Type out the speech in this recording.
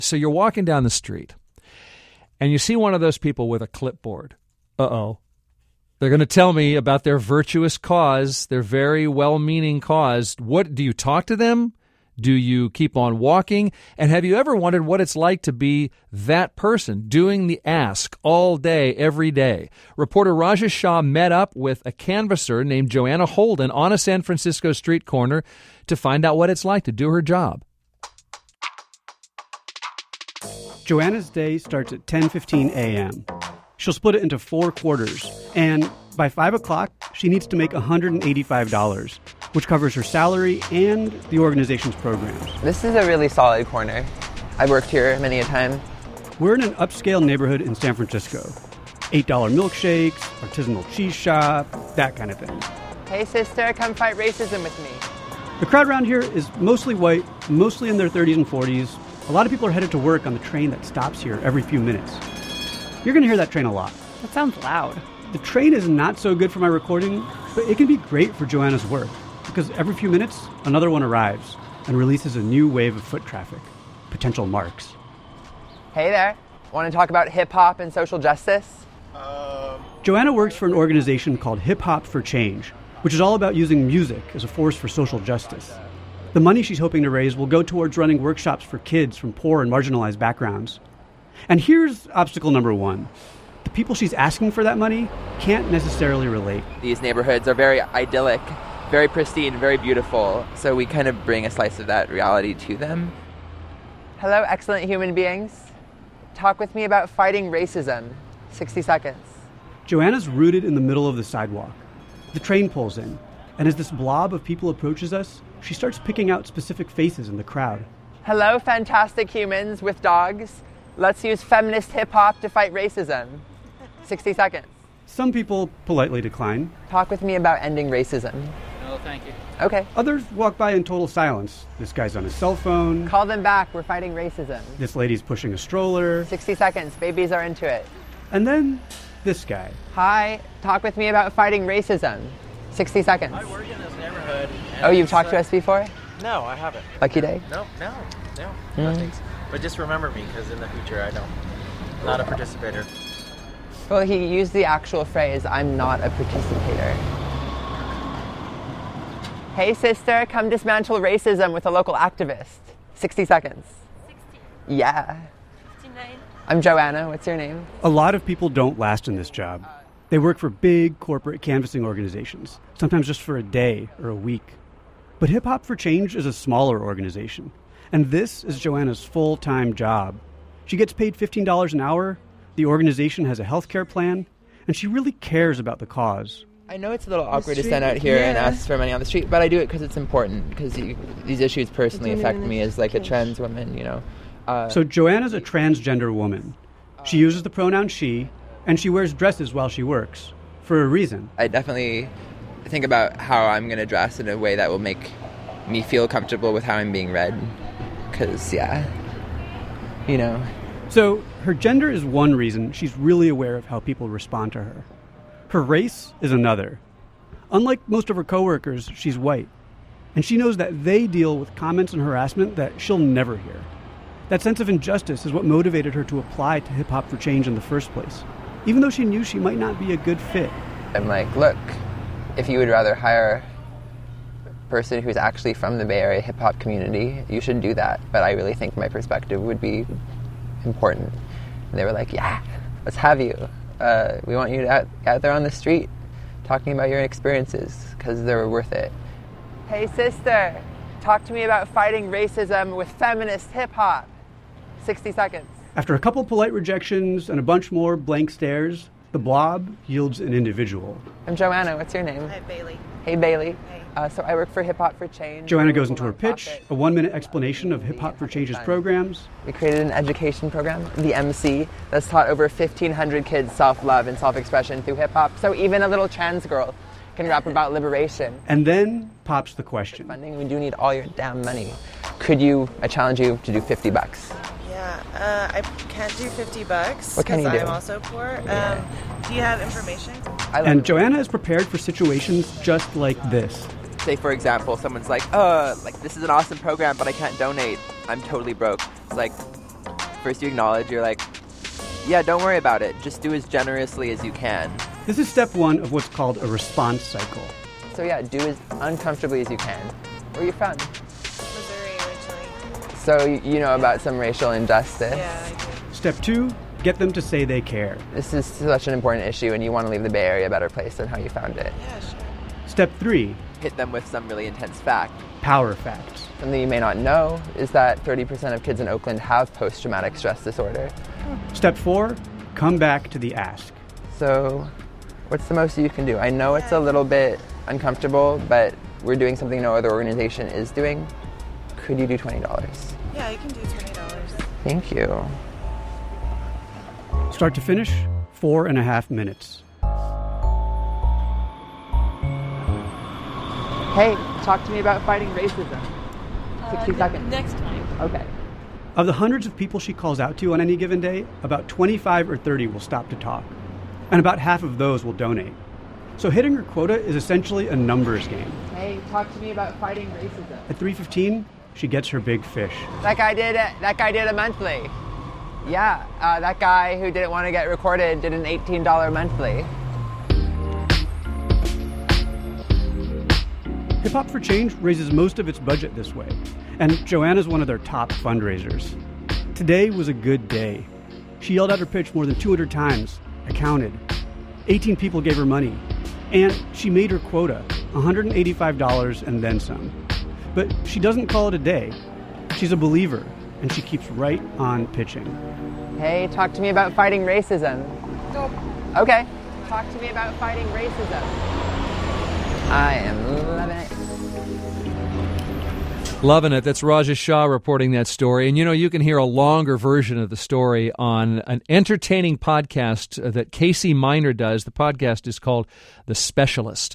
So you're walking down the street, and you see one of those people with a clipboard. Uh-oh. They're going to tell me about their virtuous cause, their very well-meaning cause. What do you talk to them? Do you keep on walking? And have you ever wondered what it's like to be that person doing the ask all day, every day? Reporter Rajesh Shah met up with a canvasser named Joanna Holden on a San Francisco street corner to find out what it's like to do her job. Joanna's day starts at 10:15 a.m. She'll split it into 4 quarters, and by 5 o'clock, she needs to make $185, which covers her salary and the organization's programs. This is a really solid corner. I've worked here many a time. We're in an upscale neighborhood in San Francisco. $8 milkshakes, artisanal cheese shop, that kind of thing. Hey, sister, come fight racism with me. The crowd around here is mostly white, mostly in their 30s and 40s. A lot of people are headed to work on the train that stops here every few minutes. You're going to hear that train a lot. That sounds loud. The train is not so good for my recording, but it can be great for Joanna's work, because every few minutes, another one arrives and releases a new wave of foot traffic, potential marks. Hey there. Want to talk about hip-hop and social justice? Joanna works for an organization called Hip Hop for Change, which is all about using music as a force for social justice. The money she's hoping to raise will go towards running workshops for kids from poor and marginalized backgrounds. And here's obstacle number 1. The people she's asking for that money can't necessarily relate. These neighborhoods are very idyllic, very pristine, very beautiful, so we kind of bring a slice of that reality to them. Hello, excellent human beings. Talk with me about fighting racism. 60 seconds. Joanna's rooted in the middle of the sidewalk. The train pulls in, and as this blob of people approaches us, she starts picking out specific faces in the crowd. Hello, fantastic humans with dogs. Let's use feminist hip-hop to fight racism. 60 seconds. Some people politely decline. Talk with me about ending racism. No, thank you. Okay. Others walk by in total silence. This guy's on his cell phone. Call them back. We're fighting racism. This lady's pushing a stroller. 60 seconds. Babies are into it. And then this guy. Hi. Talk with me about fighting racism. 60 seconds. I work in this neighborhood. Oh, you've talked to us before? No, I haven't. Lucky day? No, thanks. But just remember me, because in the future not a participator. Well, he used the actual phrase, I'm not a participator. Hey, sister, come dismantle racism with a local activist. 60 seconds. 60. Yeah. 59. I'm Joanna. What's your name? A lot of people don't last in this job. They work for big corporate canvassing organizations, sometimes just for a day or a week. But Hip Hop for Change is a smaller organization, and this is Joanna's full-time job. She gets paid $15 an hour, the organization has a healthcare plan, and she really cares about the cause. I know it's a little awkward to stand out here and ask for money on the street, but I do it because it's important, because these issues personally affect me as like a trans woman, you know. So Joanna's a transgender woman. She uses the pronoun she, and she wears dresses while she works, for a reason. I definitely think about how I'm going to dress in a way that will make me feel comfortable with how I'm being read, because, you know. So her gender is one reason she's really aware of how people respond to her. Her race is another. Unlike most of her coworkers, she's white. And she knows that they deal with comments and harassment that she'll never hear. That sense of injustice is what motivated her to apply to Hip Hop for Change in the first place, even though she knew she might not be a good fit. I'm like, look, if you would rather hire a person who's actually from the Bay Area hip-hop community, you should do that. But I really think my perspective would be important. And they were like, yeah, let's have you. We want you out there on the street talking about your experiences, because they're worth it. Hey, sister, talk to me about fighting racism with feminist hip-hop. 60 seconds. After a couple polite rejections and a bunch more blank stares, the blob yields an individual. I'm Joanna. What's your name? Hi, Bailey. Hey, Bailey. Hey. So I work for Hip Hop for Change. Joanna goes into her pitch, a 1-minute explanation of Hip Hop for Change's programs. We created an education program, the MC, that's taught over 1,500 kids self-love and self-expression through hip-hop. So even a little trans girl can rap about liberation. And then pops the question. Funding, we do need all your damn money. I challenge you to do $50. Yeah, I can't do $50. What can you do? I'm also poor. Do you have information? And Joanna is prepared for situations just like this. Say, for example, someone's like, this is an awesome program, but I can't donate. I'm totally broke. It's like, First you acknowledge, you're like, yeah, don't worry about it. Just do as generously as you can. This is step one of what's called a response cycle. So yeah, do as uncomfortably as you can. Where are you from? Missouri originally. So you know about some racial injustice? Yeah, I do. Step two, get them to say they care. This is such an important issue and you want to leave the Bay Area a better place than how you found it. Yeah, sure. Step three, Hit them with some really intense fact. power facts. Something you may not know is that 30% of kids in Oakland have post-traumatic stress disorder. Step four, come back to the ask. So what's the most you can do? I know it's a little bit uncomfortable, but we're doing something no other organization is doing. Could you do $20? Yeah, you can do $20. Thank you. Start to finish, 4.5 minutes. Hey, talk to me about fighting racism. 60 seconds. Next time. Okay. Of the hundreds of people she calls out to on any given day, about 25 or 30 will stop to talk. And about half of those will donate. So hitting her quota is essentially a numbers game. Hey, talk to me about fighting racism. At 3:15, she gets her big fish. That guy did a monthly. Yeah, that guy who didn't want to get recorded did an $18 monthly. Hip Hop for Change raises most of its budget this way, and Joanna's one of their top fundraisers. Today was a good day. She yelled out her pitch more than 200 times. I counted. 18 people gave her money, and she made her quota, $185 and then some. But she doesn't call it a day. She's a believer, and she keeps right on pitching. Hey, talk to me about fighting racism. Nope. Okay. Talk to me about fighting racism. I am loving it. Loving it. That's Raja Shah reporting that story. And, you can hear a longer version of the story on an entertaining podcast that Casey Miner does. The podcast is called The Specialist.